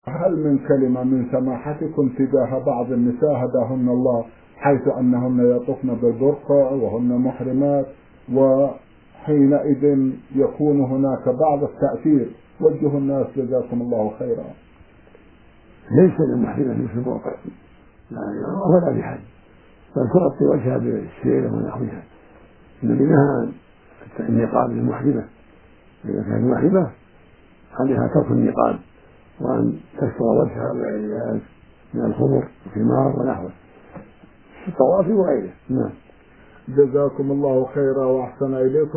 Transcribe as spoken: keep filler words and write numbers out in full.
هل من كلمة من سماحتكم تجاه بعض النساء هداهن الله، حيث أنهن يطفن بالبرقع وهن محرمات، وحينئذ يكون هناك بعض التأثير؟ وجه الناس جزاكم الله خيرا. ليس للمحرمة مثل البرقع ولا بحد، بل تغطي وجهها بالسيرة ونحوها. النبي نهى النقاب للمحرمة، إذا كانت محرمة عليها ترك النقاب وأن تستر وجهها بالعياذ من الخمر والخمار ونحوه في الطواف وغيره. نعم. جزاكم الله خيرا وأحسن إليكم.